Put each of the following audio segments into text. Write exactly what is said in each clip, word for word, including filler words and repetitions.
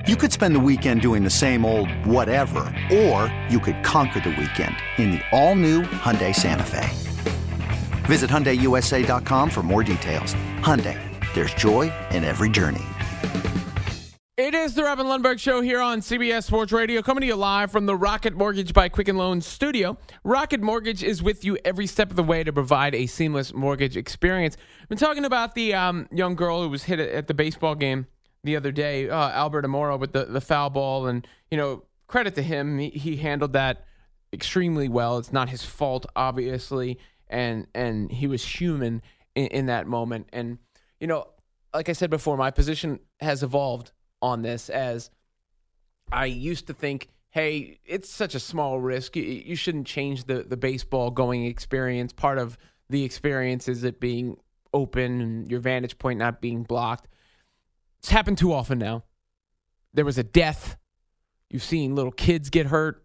You could spend the weekend doing the same old whatever, or you could conquer the weekend in the all-new Hyundai Santa Fe. Visit Hyundai U S A dot com for more details. Hyundai, there's joy in every journey. It is the Robin Lundberg Show here on C B S Sports Radio, coming to you live from the Rocket Mortgage by Quicken Loans studio. Rocket Mortgage is with you every step of the way to provide a seamless mortgage experience. I've been talking about the um, young girl who was hit at the baseball game the other day, uh, Albert Amora, with the, the foul ball. And, you know, credit to him. He, he handled that extremely well. It's not his fault, obviously. And and he was human in, in that moment. And, you know, like I said before, my position has evolved on this, as I used to think, hey, it's such a small risk. You, you shouldn't change the, the baseball going experience. Part of the experience is it being open and your vantage point not being blocked. It's happened too often now. There was a death. You've seen little kids get hurt.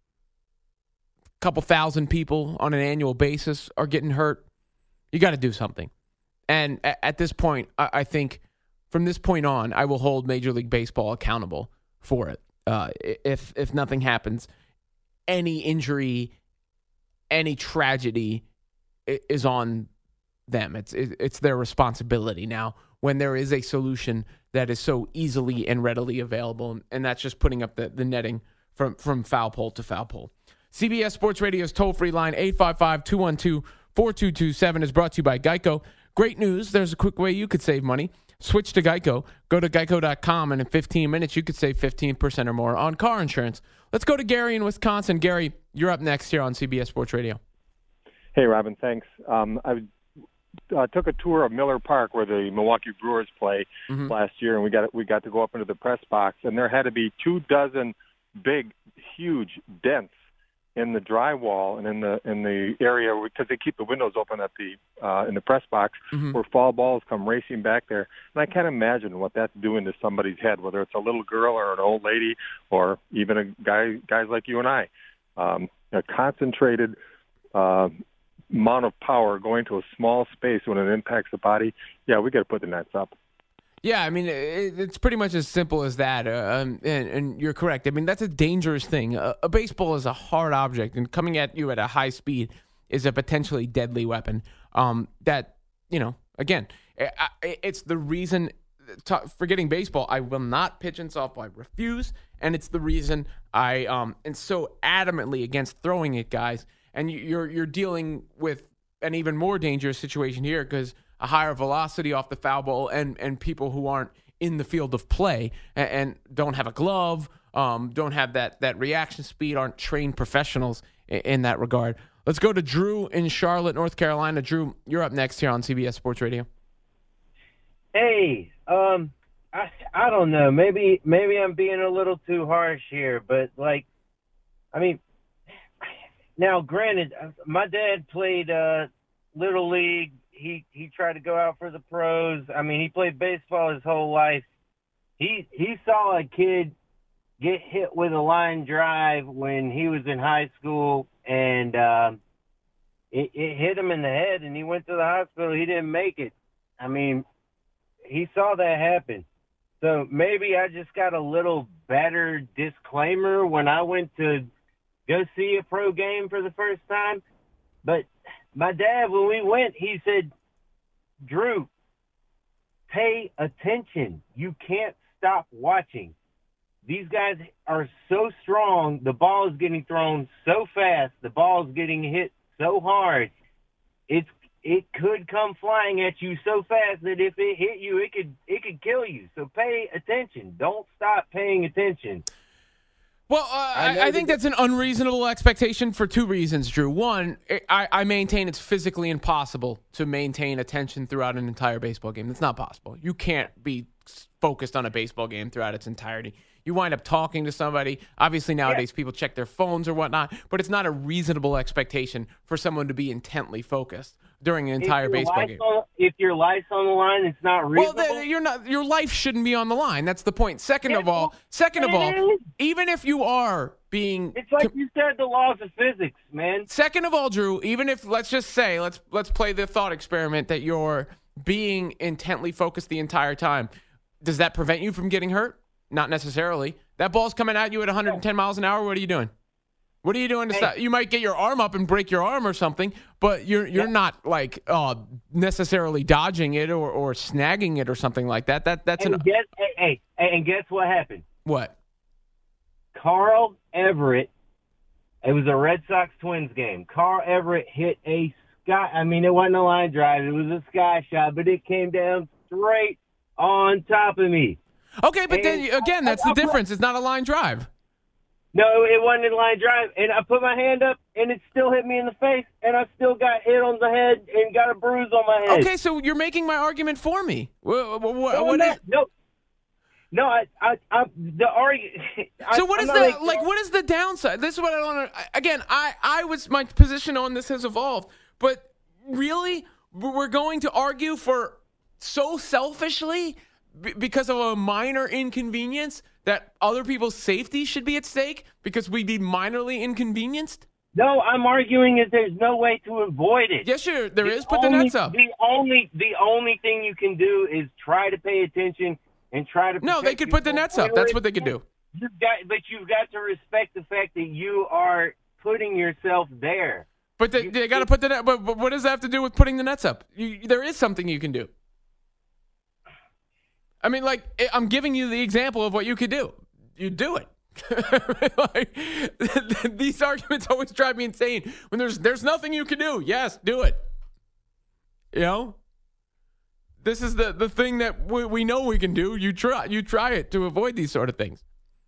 A couple thousand people on an annual basis are getting hurt. You got to do something. And at, at this point, I, I think from this point on, I will hold Major League Baseball accountable for it. Uh, if if nothing happens, any injury, any tragedy is on them. It's it's their responsibility now when there is a solution that is so easily and readily available, and that's just putting up the, the netting from, from foul pole to foul pole. C B S Sports Radio's toll-free line, eight five five, two one two, four two two seven, is brought to you by Geico. Great news. There's a quick way you could save money. Switch to Geico. Go to geico dot com, and in fifteen minutes, you could save fifteen percent or more on car insurance. Let's go to Gary in Wisconsin. Gary, you're up next here on C B S Sports Radio. Hey, Robin, thanks. Um, I uh, took a tour of Miller Park, where the Milwaukee Brewers play mm-hmm. last year, and we got we got to go up into the press box, and there had to be two dozen big, huge dents in the drywall and in the in the area, because they keep the windows open at the uh, in the press box, mm-hmm. where foul balls come racing back there. And I can't imagine what that's doing to somebody's head, whether it's a little girl or an old lady or even a guy guys like you and I. Um, a concentrated uh, amount of power going to a small space when it impacts the body. Yeah, we got to put the nets up. Yeah, I mean, it, it's pretty much as simple as that, uh, um, and, and you're correct. I mean, that's a dangerous thing. A, a baseball is a hard object, and coming at you at a high speed is a potentially deadly weapon. Um, that, you know, again, I, it's the reason, t- forgetting baseball, I will not pitch in softball. I refuse, and it's the reason I um, am so adamantly against throwing it, guys. And you're you're dealing with an even more dangerous situation here, because a higher velocity off the foul ball, and, and people who aren't in the field of play and, and don't have a glove, um, don't have that, that reaction speed, aren't trained professionals in, in that regard. Let's go to Drew in Charlotte, North Carolina. Drew, you're up next here on C B S Sports Radio. Hey, um, I I don't know. Maybe maybe I'm being a little too harsh here, but like, I mean, now granted, my dad played uh, Little League. He he tried to go out for the pros. I mean, he played baseball his whole life. He he saw a kid get hit with a line drive when he was in high school, and uh, it, it hit him in the head, and he went to the hospital. He didn't make it. I mean, he saw that happen. So maybe I just got a little better disclaimer when I went to go see a pro game for the first time. But my dad, when we went, he said, Drew, pay attention. You can't stop watching. These guys are so strong. The ball is getting thrown so fast. The ball is getting hit so hard. It's it could come flying at you so fast that if it hit you, it could it could kill you. So pay attention. Don't stop paying attention. Well, uh, I, I think that's an unreasonable expectation for two reasons, Drew. One, I, I maintain it's physically impossible to maintain attention throughout an entire baseball game. That's not possible. You can't be focused on a baseball game throughout its entirety. You wind up talking to somebody. Obviously, nowadays, yeah. people check their phones or whatnot, but it's not a reasonable expectation for someone to be intently focused during an entire baseball game. On, if your life's on the line, it's not reasonable. Well, you're not. Your life shouldn't be on the line. That's the point. Second of all, second of all, even if you are being, it's like you said, the laws of physics, man. Second of all, Drew, even if let's just say let's let's play the thought experiment that you're being intently focused the entire time, does that prevent you from getting hurt? Not necessarily. That ball's coming at you at one hundred ten miles an hour. What are you doing? What are you doing to Hey. stop? You might get your arm up and break your arm or something, but you're you're Yeah. not like uh, necessarily dodging it or, or snagging it or something like that. That that's And an guess, hey, hey, and guess what happened? what? Carl Everett. It was a Red Sox Twins game. Carl Everett hit a sky. I mean, it wasn't a line drive. It was a sky shot, but it came down straight on top of me. Okay, but then And again, that's I- the I- difference. It's not a line drive. No, it wasn't in line drive. And I put my hand up, and it still hit me in the face, and I still got hit on the head and got a bruise on my head. Okay, so you're making my argument for me. What, what, No, what no, is, no, no. I, I, I the argument. so what is the like, like? What is the downside? This is what I don't. under- Again, I I was my position on this has evolved, but really, we're going to argue for so selfishly b- because of a minor inconvenience that other people's safety should be at stake because we'd be minorly inconvenienced. No, I'm arguing that there's no way to avoid it. Yes, sure, there The is. Put the only- nets up. The only, the only thing you can do is try to pay attention and try to. No, they protect could put the yourself. nets up. That's what they could do. You've got, but you've got to respect the fact that you are putting yourself there. But they, You- they got to put the net. But, but what does that have to do with putting the nets up? You, there is something you can do. I mean, like I- I'm giving you the example of what you could do. You do it. Like, these arguments always drive me insane. When there's there's nothing you can do. Yes, do it. You know, this is the the thing that we, we know we can do. You try you try it to avoid these sort of things.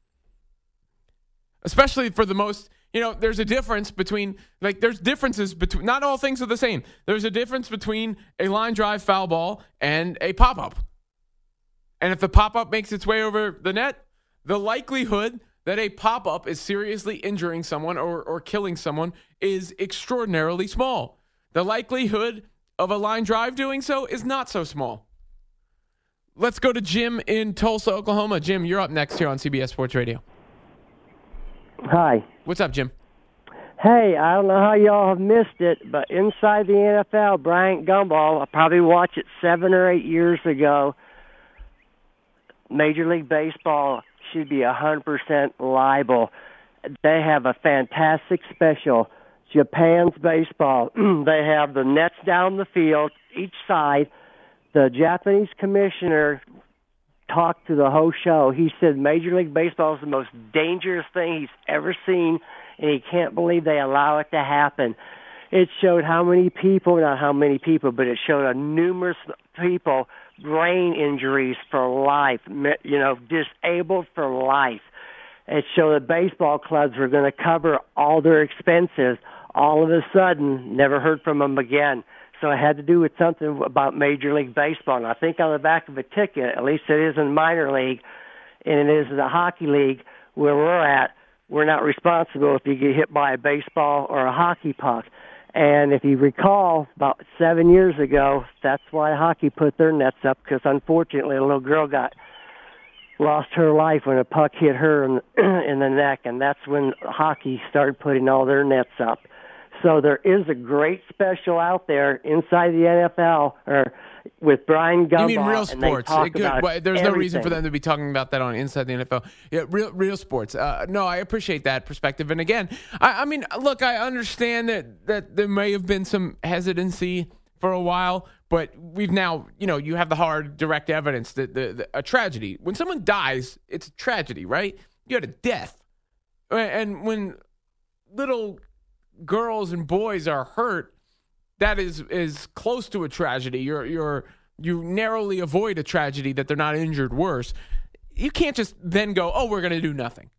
Especially for the most, you know, there's a difference between, like, there's differences between, not all things are the same. There's a difference between a line drive foul ball and a pop up. And if the pop up makes its way over the net, the likelihood that a pop up is seriously injuring someone or, or killing someone is extraordinarily small. The likelihood of a line drive doing so is not so small. Let's go to Jim in Tulsa, Oklahoma. Jim, you're up next here on C B S Sports Radio. Hi. What's up, Jim? Hey, I don't know how y'all have missed it, but inside the N F L, Bryant Gumbel, I probably watched it seven or eight years ago. Major League Baseball should be one hundred percent liable. They have a fantastic special. Japan's baseball. They have the nets down the field, each side. The Japanese commissioner talked to the whole show. He said Major League Baseball is the most dangerous thing he's ever seen, and he can't believe they allow it to happen. It showed how many people, not how many people, but it showed a numerous people, brain injuries for life, you know, disabled for life. It showed that baseball clubs were going to cover all their expenses. All of a sudden, never heard from them again. So it had to do with something about Major League Baseball. And I think on the back of a ticket, at least it is in minor league, and it is in the hockey league where we're at, we're not responsible if you get hit by a baseball or a hockey puck. And if you recall, about seven years ago, that's why hockey put their nets up, because unfortunately a little girl got lost her life when a puck hit her in, in the neck, and that's when hockey started putting all their nets up. So there is a great special out there inside the N F L or with Brian Gumbel. You mean Real and they Sports? talk It could- about well, there's no reason for everything. them to be talking about that on Inside the N F L. Yeah, Real Real Sports. Uh, no, I appreciate that perspective. And again, I, I mean, look, I understand that that there may have been some hesitancy for a while, but we've now, you know, you have the hard, direct evidence that the, the a tragedy. When someone dies, it's a tragedy, right? You had a death, and when little girls and boys are hurt, that is is close to a tragedy. You're you're you narrowly avoid a tragedy that they're not injured worse. You can't just then go, oh, we're going to do nothing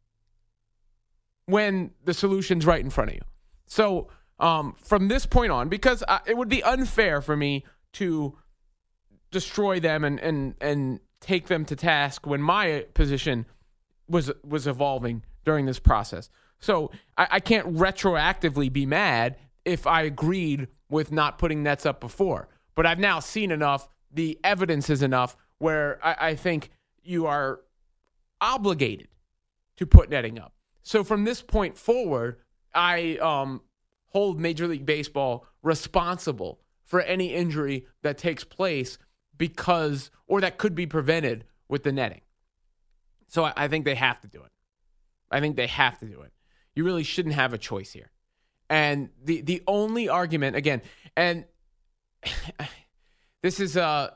when the solution's right in front of you. So um, from this point on, because I, it would be unfair for me to destroy them and and and take them to task when my position was was evolving during this process. So I, I can't retroactively be mad if I agreed with not putting nets up before. But I've now seen enough, the evidence is enough where I, I think you are obligated to put netting up. So from this point forward, I um, hold Major League Baseball responsible for any injury that takes place because, or that could be prevented with the netting. So I, I think they have to do it. I think they have to do it. You really shouldn't have a choice here. And the the only argument, again, and this is a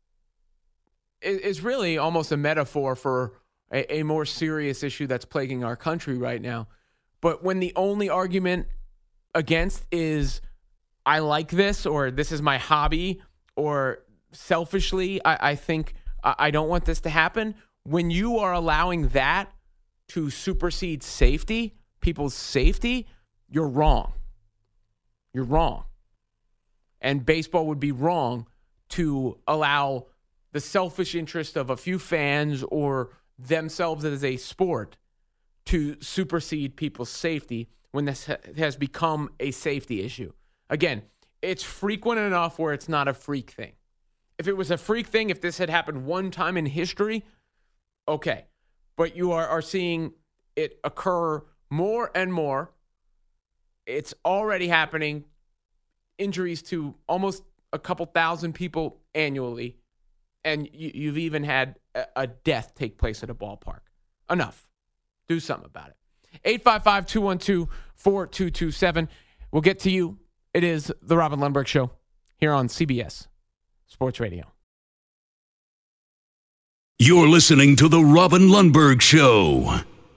is really almost a metaphor for a, a more serious issue that's plaguing our country right now. But when the only argument against is I like this, or this is my hobby, or selfishly I, I think I, I don't want this to happen. When you are allowing that to supersede safety, people's safety, you're wrong. You're wrong. And baseball would be wrong to allow the selfish interest of a few fans or themselves as a sport to supersede people's safety when this ha- has become a safety issue. Again, it's frequent enough where it's not a freak thing. If it was a freak thing, if this had happened one time in history, okay. But you are, are seeing it occur more and more. It's already happening. Injuries to almost a couple thousand people annually. And you, you've even had a, a death take place at a ballpark. Enough. Do something about it. eight five five, two one two, four two two seven. We'll get to you. It is the Robin Lundberg Show here on C B S Sports Radio. You're listening to the Robin Lundberg Show.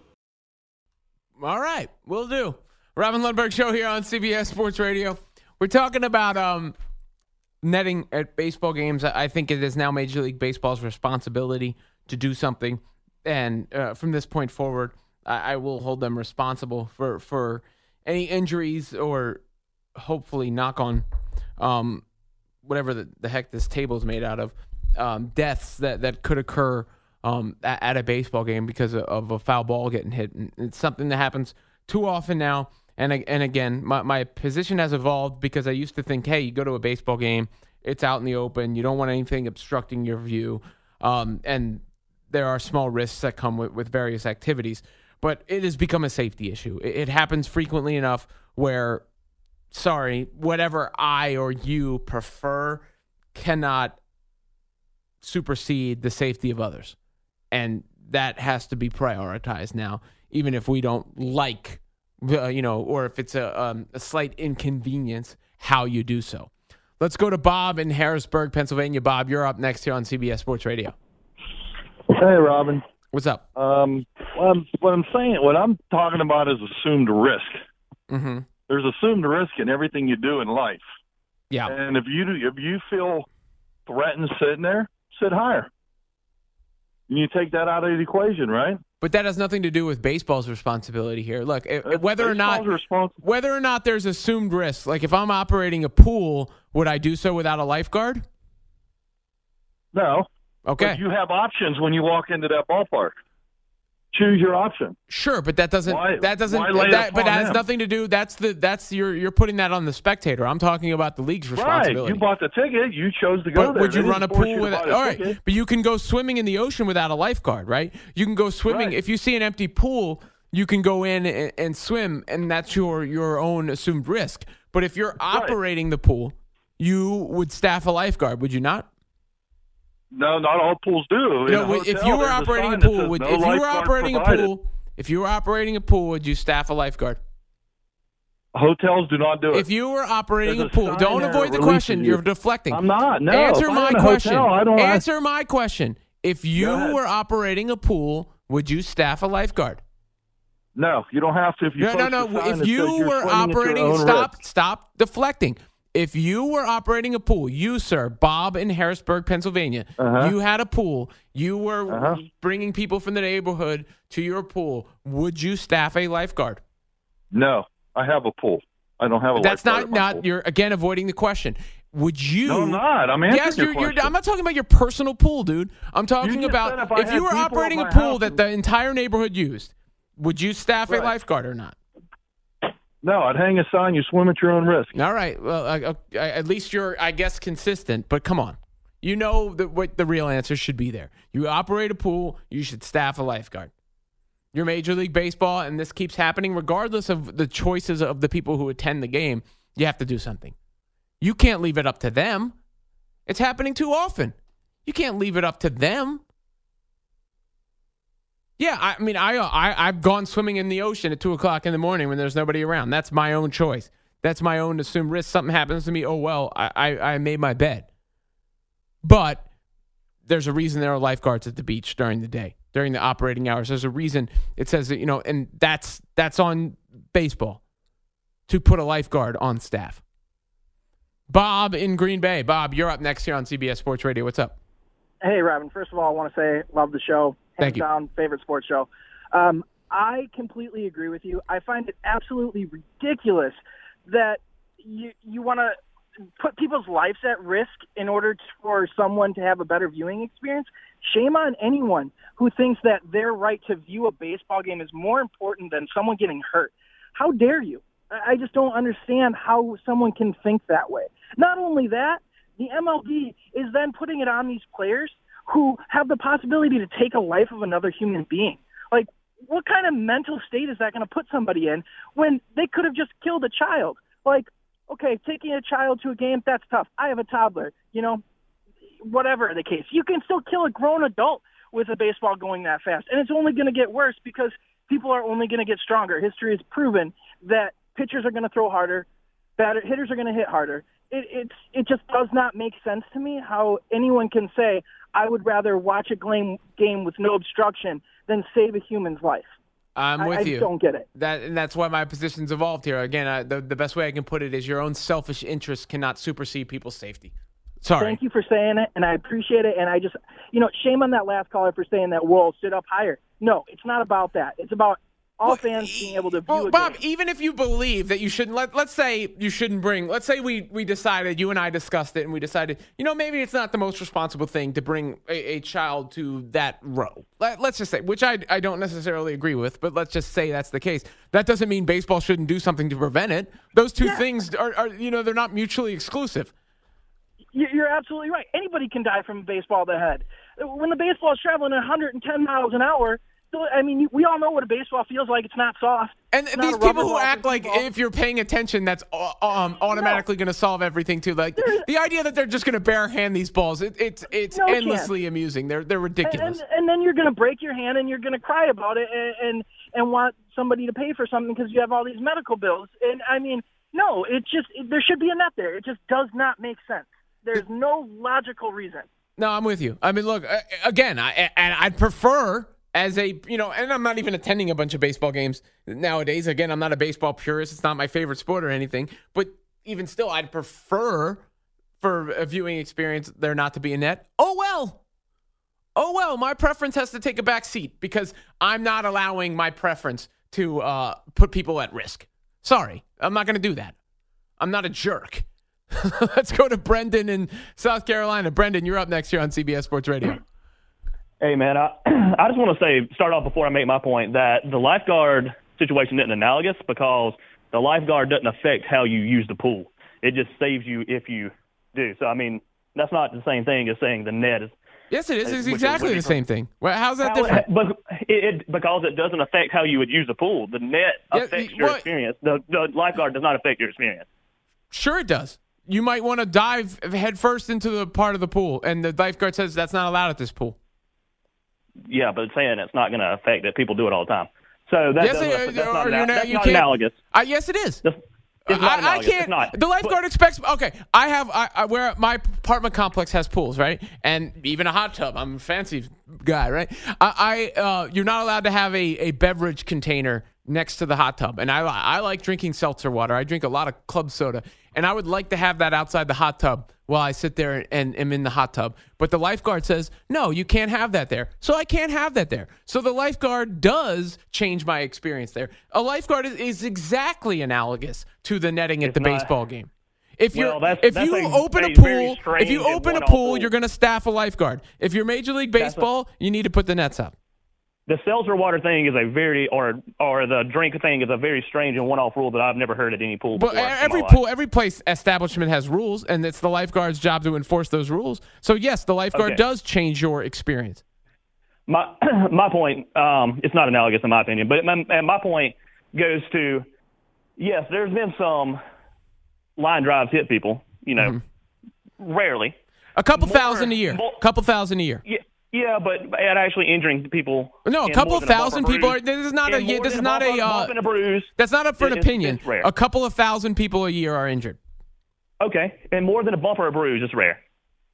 All right, we'll do. Robin Lundberg Show here on C B S Sports Radio. We're talking about um, netting at baseball games. I think it is now Major League Baseball's responsibility to do something. And uh, from this point forward, I, I will hold them responsible for, for any injuries or hopefully knock on um, whatever the, the heck this table is made out of, um, deaths that, that could occur um, at, at a baseball game because of, of a foul ball getting hit. And it's something that happens too often now. And and again, my, my position has evolved because I used to think, hey, you go to a baseball game, it's out in the open, you don't want anything obstructing your view, um, and there are small risks that come with, with various activities. But it has become a safety issue. It, it happens frequently enough where, sorry, whatever I or you prefer cannot supersede the safety of others. And that has to be prioritized now, even if we don't like Uh, you know, or if it's a, um, a slight inconvenience, how you do so. Let's go to Bob in Harrisburg, Pennsylvania. Bob, you're up next here on C B S Sports Radio. Hey, Robin. What's up? Um, what, I'm, what I'm saying, what I'm talking about is assumed risk. Mm-hmm. There's assumed risk in everything you do in life. Yeah. And if you if you feel threatened sitting there, sit higher. And you take that out of the equation, right? But that has nothing to do with baseball's responsibility here. Look, it, whether or not whether or not there's assumed risk, like if I'm operating a pool, would I do so without a lifeguard? No. Okay. But you have options when you walk into that ballpark. Choose your option. Sure, but that doesn't why, that doesn't why lay that, it but that has them? nothing to do. That's the that's you're you're putting that on the spectator. I'm talking about the league's responsibility. Right. You bought the ticket. You chose to go but there. Would you They run a didn't force pool you to with? buy the All right, ticket. but you can go swimming in the ocean without a lifeguard, right? You can go swimming Right. if you see an empty pool. You can go in and, and swim, and that's your your own assumed risk. But if you're operating the pool, you would staff a lifeguard, would you not? No, not all pools do. You In know, a if hotel, you were there's a operating a sign that pool, says would, no if you were lifeguard operating provided. a pool, if you were operating a pool, would you staff a lifeguard? Hotels do not do it. If you were operating There's a pool, sign don't there avoid the releasing question. you. You're deflecting. I'm not. No. Answer If I'm my in a question. hotel, I don't Answer my question. If you Go ahead. were operating a pool, would you staff a lifeguard? No, you don't have to. If you No, no, post no. a sign that If says you you're were swimming at your operating, own stop, risk. stop deflecting. If you were operating a pool, you, sir, Bob in Harrisburg, Pennsylvania, Uh-huh. you had a pool, you were Uh-huh. bringing people from the neighborhood to your pool, would you staff a lifeguard? No, I have a pool. I don't have a That's lifeguard not, at my not pool. you're, again, avoiding the question. Would you? No, I'm not. I'm answering Yes, your you're, you're, question. I'm not talking about your personal pool, dude. I'm talking just about said if I if had you were people at operating a my pool house that and- the entire neighborhood used, would you staff a Right. lifeguard or not? No, I'd hang a sign. You swim at your own risk. All right. Well, I, I, at least you're, I guess, consistent. But come on, you know that what the real answer should be there. You operate a pool, you should staff a lifeguard. You're Major League Baseball, and this keeps happening regardless of the choices of the people who attend the game. You have to do something. You can't leave it up to them. It's happening too often. You can't leave it up to them. Yeah, I mean, I, I, I've gone swimming in the ocean at two o'clock in the morning when there's nobody around. That's my own choice. That's my own assumed risk. Something happens to me, oh, well, I, I, I made my bed. But there's a reason there are lifeguards at the beach during the day, during the operating hours. There's a reason it says that, you know, and that's that's on baseball to put a lifeguard on staff. Bob in Green Bay. Bob, you're up next here on C B S Sports Radio. What's up? Hey, Robin. First of all, I want to say love the show. Hands Thank you. down, favorite sports show. Um, I completely agree with you. I find it absolutely ridiculous that you you want to put people's lives at risk in order to, for someone to have a better viewing experience. Shame on anyone who thinks that their right to view a baseball game is more important than someone getting hurt. How dare you? I just don't understand how someone can think that way. Not only that, the M L B is then putting it on these players who have the possibility to take a life of another human being. Like, what kind of mental state is that going to put somebody in when they could have just killed a child? Like, okay, taking a child to a game, that's tough. I have a toddler, you know, whatever the case. You can still kill a grown adult with a baseball going that fast. And it's only going to get worse because people are only going to get stronger. History has proven that pitchers are going to throw harder, batter, hitters are going to hit harder. It, it's, it just does not make sense to me how anyone can say, I would rather watch a game, game with no obstruction than save a human's life. I'm with I, I you. I don't get it. That, and that's why my position's evolved here. Again, I, the, the best way I can put it is your own selfish interests cannot supersede people's safety. Sorry. Thank you for saying it, and I appreciate it. And I just, you know, shame on that last caller for saying that, whoa, sit up higher. No, it's not about that. It's about all well, fans being able to view well, a Bob, game. even if you believe that you shouldn't, let, let's say you shouldn't bring, let's say we, we decided, you and I discussed it, and we decided, you know, maybe it's not the most responsible thing to bring a, a child to that row. Let, let's just say, which I, I don't necessarily agree with, but let's just say that's the case. That doesn't mean baseball shouldn't do something to prevent it. Those two Yeah. things are, are, you know, they're not mutually exclusive. You're absolutely right. Anybody can die from a baseball to the head. When the baseball is traveling at one hundred ten miles an hour, I mean, we all know what a baseball feels like. It's not soft. And It's these not a people rubber who ball act for like people. if you're paying attention, that's um, automatically going to solve everything too. Like the idea that they're just going to bare hand these balls, it, it's it's No endlessly chance. amusing. They're they're And, ridiculous. and, and then you're going to break your hand and you're going to cry about it and, and and want somebody to pay for something because you have all these medical bills. And I mean, no, it just it, there should be a net there. It just does not make sense. There's no logical reason. No, I'm with you. I mean, look, uh, again, I and I'd prefer as a, you know, and I'm not even attending a bunch of baseball games nowadays. Again, I'm not a baseball purist. It's not my favorite sport or anything. But even still, I'd prefer for a viewing experience there not to be a net. Oh, well. Oh, well, my preference has to take a back seat because I'm not allowing my preference to uh, put people at risk. Sorry, I'm not going to do that. I'm not a jerk. Let's go to Brendan in South Carolina. Brendan, you're up next here on C B S Sports Radio. Hey, man, I, I just want to say, start off before I make my point, that the lifeguard situation isn't analogous because the lifeguard doesn't affect how you use the pool. It just saves you if you do. So, I mean, that's not the same thing as saying the net is. Yes, it is. It's which exactly is- the same thing. Well, how's that How- different? But it, it, because it doesn't affect how you would use the pool. The net Yeah, affects y- your what- experience. The, the lifeguard does not affect your experience. Sure it does. You might want to dive head first into the part of the pool, and the lifeguard says that's not allowed at this pool. Yeah, but saying it's not going to affect it. People do it all the time. So that Yes, doesn't, it- that's or not, you're ana- not- that's you not can't- analogous. Uh, yes, it is. That's- It's not I, I analogous. can't. It's not. The lifeguard expects. Okay, I have. I, I where my apartment complex has pools, right, and even a hot tub. I'm a fancy guy, right? I. I uh, you're not allowed to have a, a beverage container next to the hot tub, and I. I like drinking seltzer water. I drink a lot of club soda, and I would like to have that outside the hot tub while I sit there and am in the hot tub. But the lifeguard says, no, you can't have that there. So I can't have that there. So the lifeguard does change my experience there. A lifeguard is, is exactly analogous to the netting at It's the not. baseball game. If you Well, that's- if that's you a- open a a very pool, if strange you and open a one-off pool, rule. you're going to staff a lifeguard. If you're Major League That's a- Baseball, you need to put the nets up. The seltzer water thing is a very, or or the drink thing is a very strange and one-off rule that I've never heard at any pool But before. in my every life. pool, every place establishment has rules, and it's the lifeguard's job to enforce those rules. So yes, the lifeguard Okay. does change your experience. My my point, um, it's not analogous in my opinion, but my, and my point goes to, yes, there's been some line drives hit people, you know, Mm-hmm. rarely. A couple More- thousand a year. more- A couple thousand a year. Yeah, Yeah, but at actually injuring people. No, a couple of thousand people are. This is not a. This is not a. Uh, a bruise. That's not up for an It- opinion. it's rare. A couple of thousand people a year are injured. Okay, and more than a bump or a bruise is rare.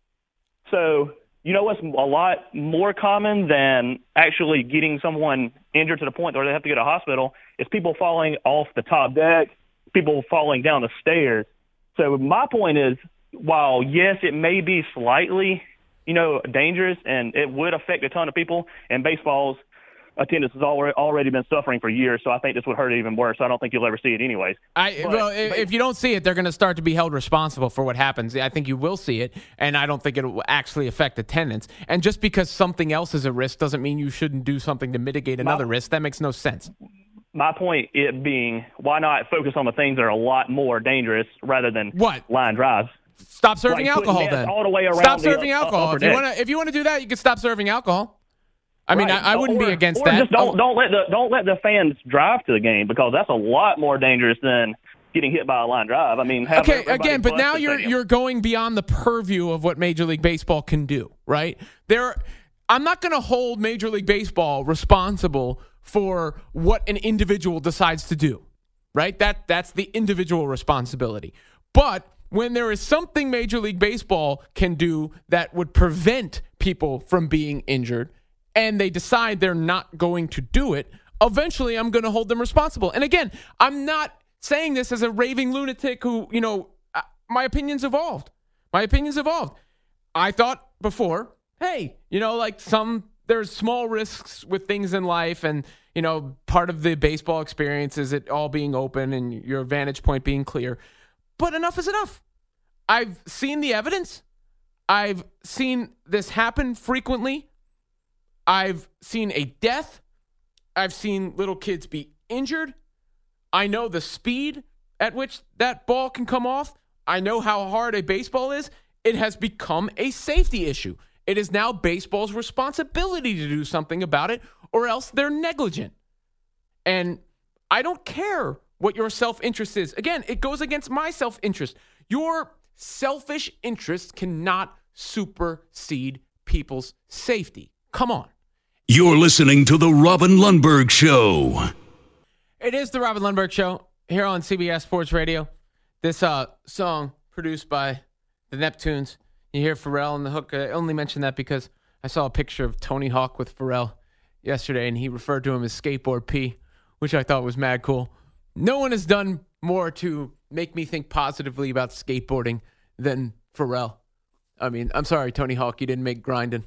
So, you know what's a lot more common than actually getting someone injured to the point where they have to go to a hospital is people falling off the top deck, people falling down the stairs. So my point is, while, yes, it may be slightly, you know, dangerous and it would affect a ton of people, and baseball's attendance has already already been suffering for years, so I think this would hurt it even worse. So I don't think you'll ever see it anyways. I But- well, if, if you don't see it, they're going to start to be held responsible for what happens. I think you will see it, and I don't think it will actually affect attendance. And just because something else is a risk doesn't mean you shouldn't do something to mitigate another My- risk. That makes no sense. My point it being, why not focus on the things that are a lot more dangerous rather than What? line drives? Stop serving Like putting alcohol nets then. all the way around Stop the, serving uh, alcohol. upper If you deck. want to, if you want to do that, you can stop serving alcohol. I mean, Right. I, I wouldn't or, be against or that. Just don't Oh, don't let the don't let the fans drive to the game, because that's a lot more dangerous than getting hit by a line drive. I mean, have okay, everybody again, but bust now the you're stadium. you're going beyond the purview of what Major League Baseball can do, right? There, I'm not going to hold Major League Baseball responsible for what an individual decides to do, right? That that's the individual responsibility. But when there is something Major League Baseball can do that would prevent people from being injured, and they decide they're not going to do it, eventually I'm going to hold them responsible. And again, I'm not saying this as a raving lunatic who, you know, uh, my opinions evolved. My opinions evolved. I thought before, hey, you know, like some, there's small risks with things in life, and, you know, part of the baseball experience is it all being open and your vantage point being clear. But enough is enough. I've seen the evidence. I've seen this happen frequently. I've seen a death. I've seen little kids be injured. I know the speed at which that ball can come off. I know how hard a baseball is. It has become a safety issue. It is now baseball's responsibility to do something about it, or else they're negligent. And I don't care what your self-interest is. Again, it goes against my self-interest. Your selfish interest cannot supersede people's safety. Come on. You're listening to The Robin Lundberg Show. It is the Robin Lundberg Show here on C B S Sports Radio. This uh, song produced by the Neptunes. You hear Pharrell on the hook. I only mention that because I saw a picture of Tony Hawk with Pharrell yesterday, and he referred to him as Skateboard P, which I thought was mad cool. No one has done more to make me think positively about skateboarding than Pharrell. I mean, I'm sorry, Tony Hawk, you didn't make grinding.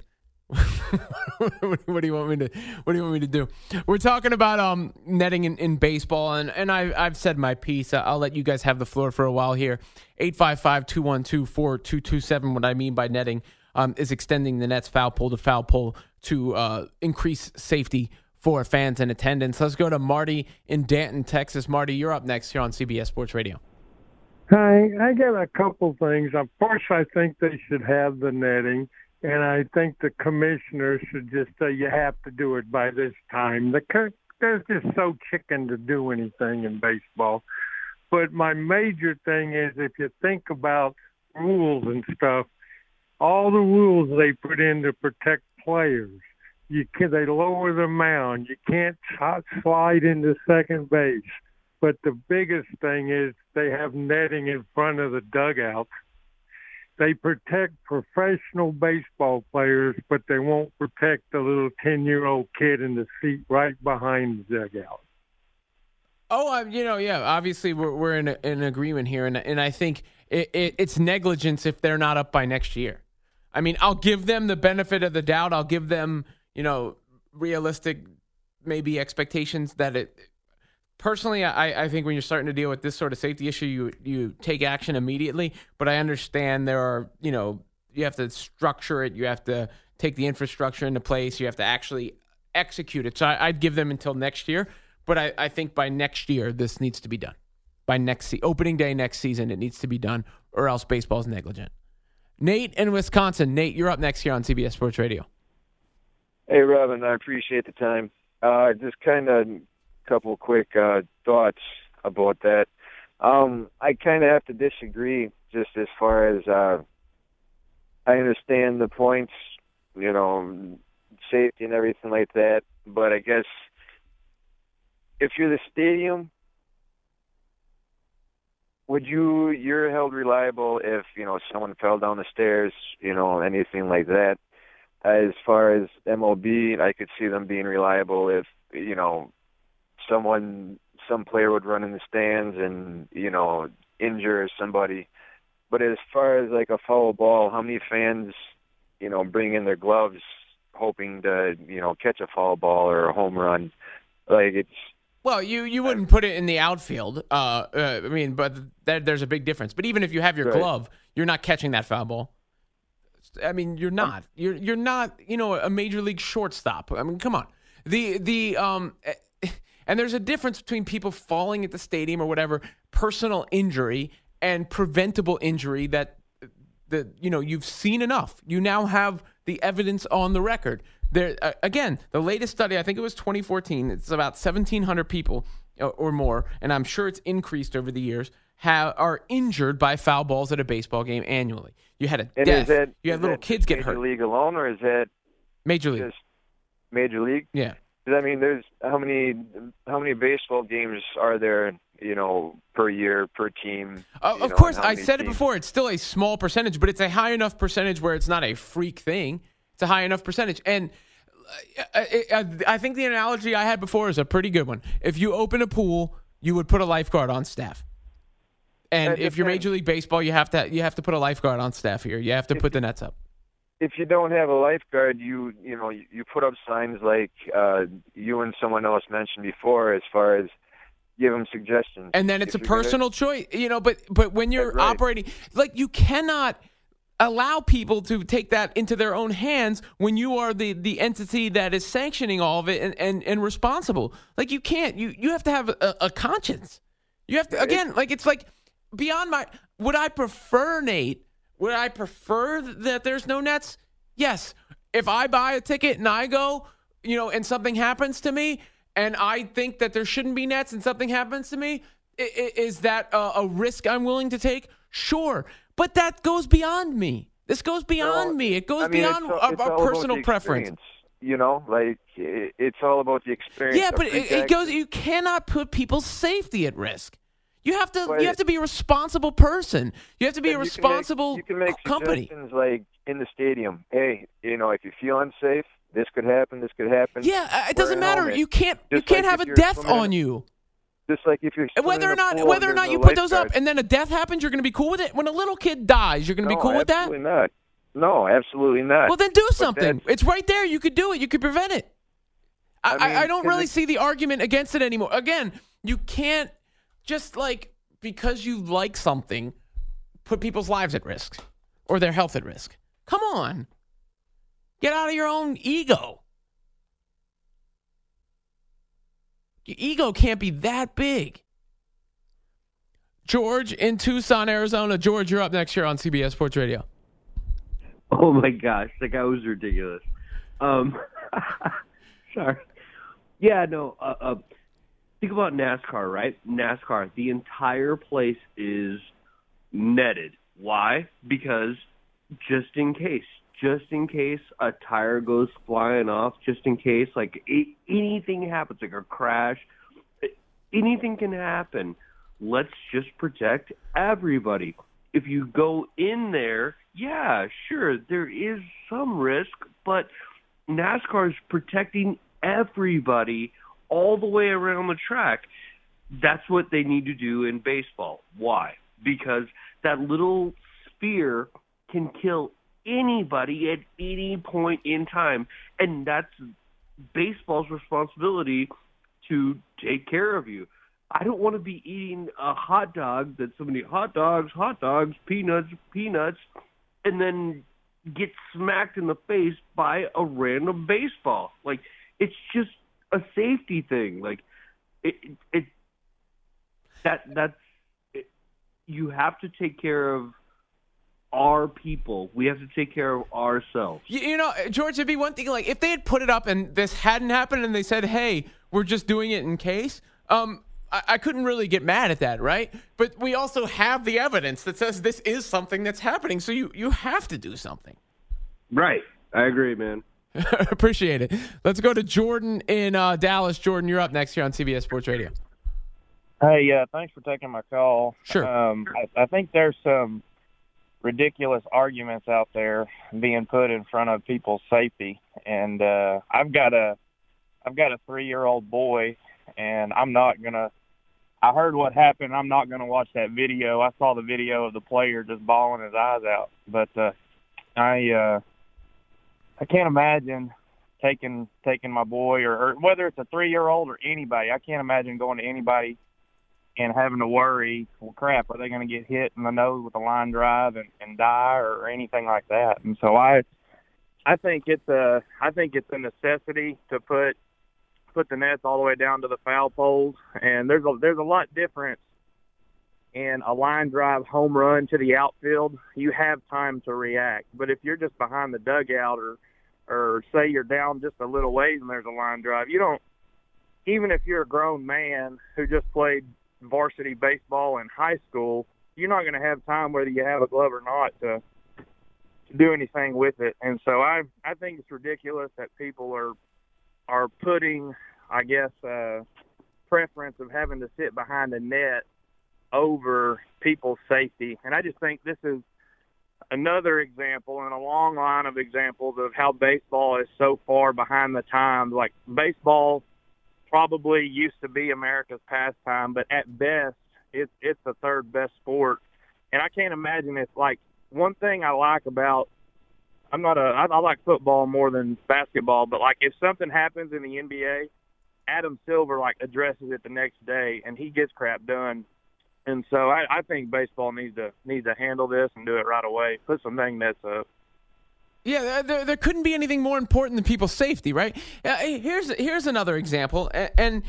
What do you want me to What do you want me to do? We're talking about um netting in, in baseball, and and I I've said my piece. I'll let you guys have the floor for a while here. eight five five, two one two, four two two seven. What I mean by netting um is extending the net's foul pole to foul pole to uh increase safety for fans and attendance. Let's go to Marty in Danton, Texas. Marty, you're up next here on C B S Sports Radio. Hi, I got a couple things. Of course, I think they should have the netting. And I think the commissioner should just say you have to do it by this time. The they're just so chicken to do anything in baseball. But my major thing is, if you think about rules and stuff, all the rules they put in to protect players, you can they lower the mound. You can't slide into second base. But the biggest thing is they have netting in front of the dugout. They protect professional baseball players, but they won't protect the little ten-year-old kid in the seat right behind the dugout. Oh, um, you know, yeah. Obviously, we're we're in, a, in agreement here, and and I think it, it, it's negligence if they're not up by next year. I mean, I'll give them the benefit of the doubt. I'll give them, you know, realistic maybe expectations that it. Personally, I, I think when you're starting to deal with this sort of safety issue, you you take action immediately. But I understand there are, you know, you have to structure it. You have to take the infrastructure into place. You have to actually execute it. So I, I'd give them until next year. But I, I think by next year, this needs to be done. By next se- opening day next season, it needs to be done, or else baseball's negligent. Nate in Wisconsin. Nate, you're up next here on C B S Sports Radio. Hey, Robin, I appreciate the time. Uh, just kind of couple quick uh, thoughts about that. Um, I kind of have to disagree just as far as uh, I understand the points you know, safety and everything like that. But I guess if you're the stadium, would you, you're held reliable if, you know, someone fell down the stairs, you know, anything like that. As far as M L B, I could see them being reliable if, you know, someone, some player would run in the stands and, you know, injure somebody. But as far as like a foul ball, how many fans, you know, bring in their gloves hoping to, you know, catch a foul ball or a home run? Like, it's, well, you, you wouldn't put it in the outfield. Uh, uh, I mean, but that, there's a big difference. But even if you have your right. glove, you're not catching that foul ball. I mean, you're not. You're you're not. You know, a major league shortstop. I mean, come on. The the um, and there's a difference between people falling at the stadium or whatever, personal injury, and preventable injury that the you know you've seen enough. You now have the evidence on the record. There uh, again, the latest study, I think it was twenty fourteen. It's about seventeen hundred people or, or more, and I'm sure it's increased over the years. Have, are injured by foul balls at a baseball game annually. You had a and death. Is that, you had is little that kids get Major hurt. Major League alone, or is that Major League? Just Major League? Yeah. Because I mean, there's how many how many baseball games are there? You know, per year, per team. Uh, of know, course, I said teams? it before. It's still a small percentage, but it's a high enough percentage where it's not a freak thing. It's a high enough percentage, and I, I, I think the analogy I had before is a pretty good one. If you open a pool, you would put a lifeguard on staff. And if you're Major League Baseball, you have to you have to put a lifeguard on staff here. You have to put the nets up. If you don't have a lifeguard, you you know you, you put up signs like uh, you and someone else mentioned before, as far as give them suggestions. And then it's if a personal gonna... choice, you know. But but when you're right. operating, like you cannot allow people to take that into their own hands when you are the, the entity that is sanctioning all of it and, and, and responsible. Like you can't. You you have to have a, a conscience. You have to again. Like it's like. Beyond my, would I prefer, Nate, would I prefer that there's no nets? Yes. If I buy a ticket and I go, you know, and something happens to me and I think that there shouldn't be nets and something happens to me, is that a, a risk I'm willing to take? Sure. But that goes beyond me. This goes beyond well, me. It goes I mean, beyond it's, our, it's our personal preference. You know, like it, it's all about the experience. Yeah, but it, it goes, you cannot put people's safety at risk. You have to. But you have to be a responsible person. You have to be a responsible you can make, you can make company. Suggestions like in the stadium. Hey, you know, if you feel unsafe, this could happen. This could happen. Yeah, it doesn't matter. Helmet. You can't. Just you can't like have a you're death swimming, on you. Just like if you're whether or not pool, whether or not you no put those up lifeguard. and then a death happens, you're going to be cool with it. When a little kid dies, you're going to no, be cool with that. Absolutely not. No, absolutely not. Well, then do something. It's right there. You could do it. You could prevent it. I, I, I, mean, I don't really it, see the argument against it anymore. Again, you can't just like. Because you like something, put people's lives at risk or their health at risk. Come on. Get out of your own ego. Your ego can't be that big. George in Tucson, Arizona. George, you're up next here on C B S Sports Radio. Oh, my gosh. That guy was ridiculous. Um, sorry. Yeah, no, uh, uh think about NASCAR, right? NASCAR, the entire place is netted. Why? Because just in case, just in case a tire goes flying off, just in case, like it, anything happens, like a crash, anything can happen. Let's just protect everybody. If you go in there, yeah, sure, there is some risk, but NASCAR is protecting everybody all the way around the track. That's what they need to do in baseball. Why? Because that little sphere can kill anybody at any point in time, and that's baseball's responsibility to take care of you. I don't want to be eating a hot dog that somebody, hot dogs, hot dogs, peanuts, peanuts, and then get smacked in the face by a random baseball. Like, it's just a safety thing. Like it, it that that's it, you have to take care of our people. We have to take care of ourselves. You, you know, George, it'd be one thing. Like if they had put it up and this hadn't happened, and they said, "Hey, we're just doing it in case." Um, I, I couldn't really get mad at that, right? But we also have the evidence that says this is something that's happening. So you you have to do something. Right. I agree, man. Appreciate it. Let's go to Jordan in uh, Dallas. Jordan, you're up next here on C B S Sports Radio. Hey, uh, thanks for taking my call. Sure. Um, I, I think there's some ridiculous arguments out there being put in front of people's safety, and uh, I've got a, I've got a three-year-old boy, and I'm not gonna. I heard what happened. I'm not gonna watch that video. I saw the video of the player just bawling his eyes out, but uh, I. Uh, I can't imagine taking taking my boy, or, or whether it's a three-year-old or anybody, I can't imagine going to anybody and having to worry, well, crap, are they going to get hit in the nose with a line drive and, and die or anything like that? And so I I think it's a I think it's a necessity to put put the nets all the way down to the foul poles, and there's a there's a lot difference in a line drive home run to the outfield. You have time to react, but if you're just behind the dugout or or say you're down just a little ways and there's a line drive, you don't, even if you're a grown man who just played varsity baseball in high school, you're not going to have time, whether you have a glove or not, to, to do anything with it. And so I I think it's ridiculous that people are are putting, I guess, uh, preference of having to sit behind the net over people's safety. And I just think this is another example in a long line of examples of how baseball is so far behind the times. Like, baseball probably used to be America's pastime, but at best, it's it's the third best sport. And I can't imagine it's like, one thing I like about, I'm not a, I, I like football more than basketball, but like if something happens in the N B A, Adam Silver like addresses it the next day and he gets crap done. And so I, I think baseball needs to needs to handle this and do it right away. Put some dang nets up. Yeah, there, there couldn't be anything more important than people's safety, right? Uh, here's here's another example, and, and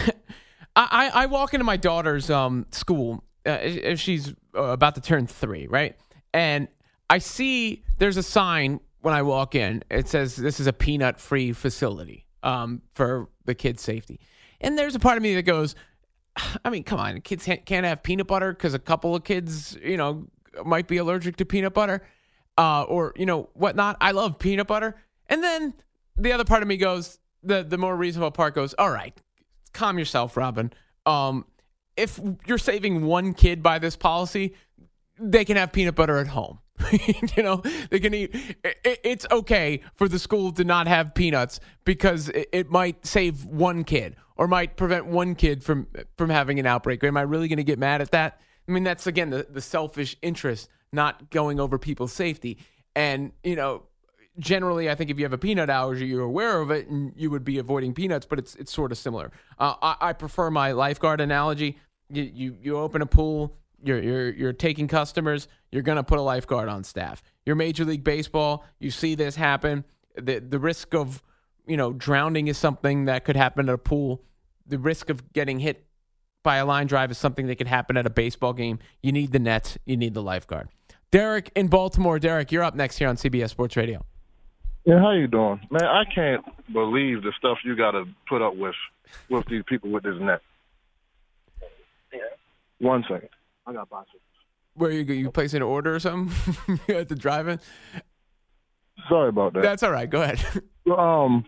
I, I walk into my daughter's um, school. Uh, she's uh, about to turn three, right? And I see there's a sign when I walk in. It says this is a peanut-free facility um, for the kids' safety. And there's a part of me that goes, I mean, come on, kids can't have peanut butter because a couple of kids, you know, might be allergic to peanut butter uh, or, you know, whatnot. I love peanut butter. And then the other part of me goes, the, the more reasonable part goes, all right, calm yourself, Robin. Um, if you're saving one kid by this policy, they can have peanut butter at home. You know, they can eat. It, it's okay for the school to not have peanuts because it, it might save one kid or might prevent one kid from from having an outbreak. Am I really going to get mad at that? I mean, that's, again, the, the selfish interest, not going over people's safety. And, you know, generally, I think if you have a peanut allergy, you're aware of it and you would be avoiding peanuts, but it's it's sort of similar. Uh, I, I prefer my lifeguard analogy. You, you, you open a pool. You're you're you're taking customers. You're gonna put a lifeguard on staff. You're Major League Baseball. You see this happen. The the risk of you know drowning is something that could happen at a pool. The risk of getting hit by a line drive is something that could happen at a baseball game. You need the net. You need the lifeguard. Derek in Baltimore. Derek, you're up next here on C B S Sports Radio. Yeah, how you doing, man? I can't believe the stuff you got to put up with with these people with this net. Yeah. One second. I got bicycles. Where you you place an order or something? You have to drive in? Sorry about that. That's all right. Go ahead. Um,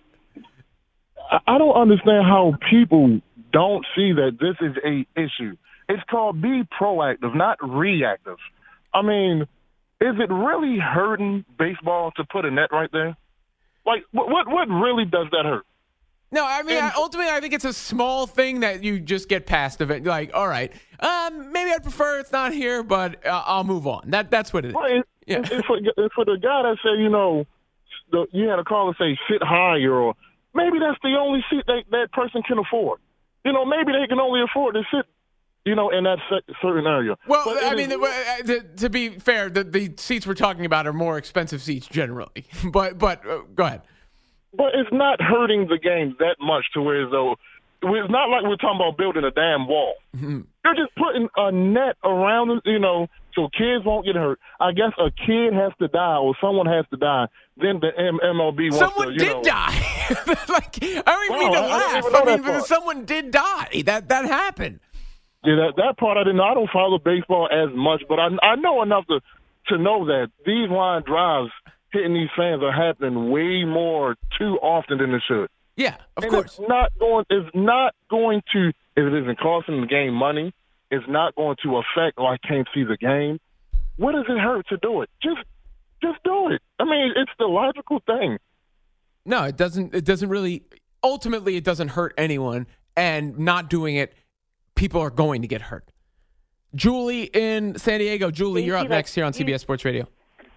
I, I don't understand how people don't see that this is a issue. It's called be proactive, not reactive. I mean, is it really hurting baseball to put a net right there? Like, what what, what really does that hurt? No, I mean, and, ultimately, I think it's a small thing that you just get past of it. Like, all right, um, maybe I'd prefer it's not here, but uh, I'll move on. That That's what it is. Well, it, yeah. it's, for, it's for the guy that said, you know, the, you had a caller say sit higher, or maybe that's the only seat that that person can afford. You know, maybe they can only afford to sit, you know, in that certain area. Well, but I mean, is, the, to be fair, the, the seats we're talking about are more expensive seats generally. but but uh, go ahead. But it's not hurting the game that much to where as though it's not like we're talking about building a damn wall. Mm-hmm. They're just putting a net around it, you know, so kids won't get hurt. I guess a kid has to die or someone has to die. Then the M- MLB wants someone to, you did know, die. Like, I don't even wow, mean to I, laugh. I, I mean, someone did die. That that happened. Yeah, that that part I didn't know. I don't follow baseball as much, but I I know enough to to know that these line drives hitting these fans are happening way more too often than it should. Yeah, of and course. It's not going. It's not going to. If it isn't costing the game money, it's not going to affect. Oh, I can't see the game. What does it hurt to do it? Just, just do it. I mean, it's the logical thing. No, it doesn't. It doesn't really. Ultimately, it doesn't hurt anyone, and not doing it, people are going to get hurt. Julie in San Diego. Julie, you're up next here on C B S Sports Radio.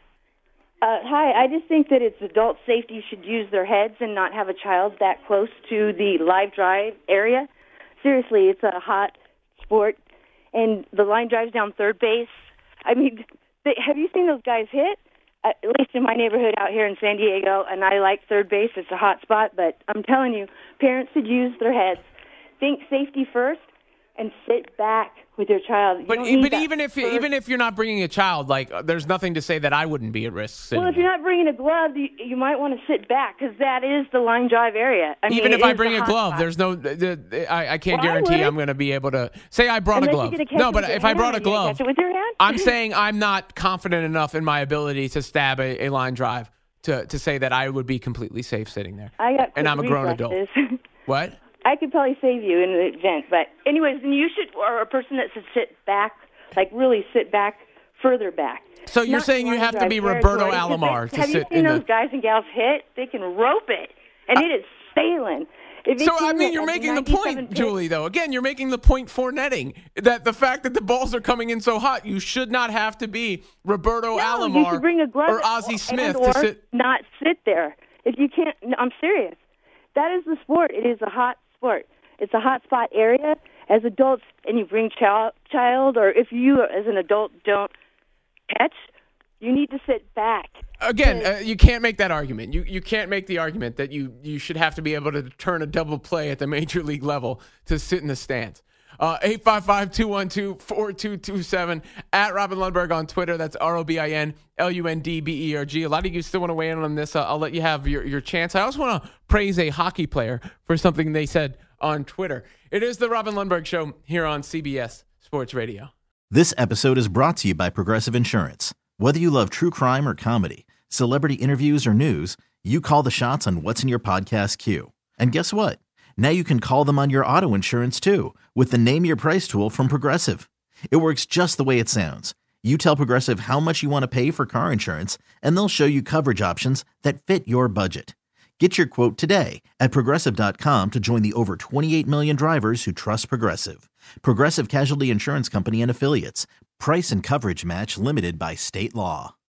Uh, hi, I just think that it's adult safety should use their heads and not have a child that close to the live drive area. Seriously, it's a hot sport, and the line drives down third base. I mean, they, have you seen those guys hit? At least in my neighborhood out here in San Diego, and I like third base. It's a hot spot, but I'm telling you, parents should use their heads. Think safety first and sit back with your child. You But don't need but that even if first- even if you're not bringing a child, like uh, there's nothing to say that I wouldn't be at risk. sitting Well, if you're not bringing a glove, you, you might want to sit back because that is the line drive area. I Even mean, if it I is bring the a hot glove, spot. there's no. The, the, I, I can't Well, I guarantee would. I'm going to be able to say I brought Unless a you're glove. gonna catch No, it but with your if I hand, brought a are you gonna glove, catch it with your hand? I'm saying I'm not confident enough in my ability to stab a, a line drive to to say that I would be completely safe sitting there. I got and I'm a quick grown adult. reflexes. What? I could probably save you in the event, but anyways, then you should, or a person that should sit back, like really sit back, further back. So you're Not saying you line have to drive be Roberto territory, 'cause Alomar they- to Have you sit seen in those the. guys and gals hit? They can rope it, and it is sailing. If So it's I in mean, the- you're at making the ninety-seven point, pitch- Julie. Though again, you're making the point for netting that the fact that the balls are coming in so hot, you should not have to be Roberto No, you Alomar should bring a glove or Ozzie Smith and or to sit. not sit there. If you can't, no, I'm serious. That is the sport. It is a hot sport. It's a hot spot area. As adults, and you bring child, child, or if you as an adult don't catch, you need to sit back. Again, uh, you can't make that argument. You you can't make the argument that you, you should have to be able to turn a double play at the major league level to sit in the stands. Uh, eight five five, two one two, four two two seven at Robin Lundberg on Twitter. That's R O B I N L U N D B E R G. A lot of you still want to weigh in on this. Uh, I'll let you have your, your chance. I also want to praise a hockey player for something they said on Twitter. It is the Robin Lundberg Show here on C B S Sports Radio. This episode is brought to you by Progressive Insurance. Whether you love true crime or comedy, celebrity interviews or news, you call the shots on what's in your podcast queue. And guess what? Now you can call them on your auto insurance too with the Name Your Price tool from Progressive. It works just the way it sounds. You tell Progressive how much you want to pay for car insurance, and they'll show you coverage options that fit your budget. Get your quote today at Progressive dot com to join the over twenty-eight million drivers who trust Progressive. Progressive Casualty Insurance Company and Affiliates. Price and coverage match limited by state law.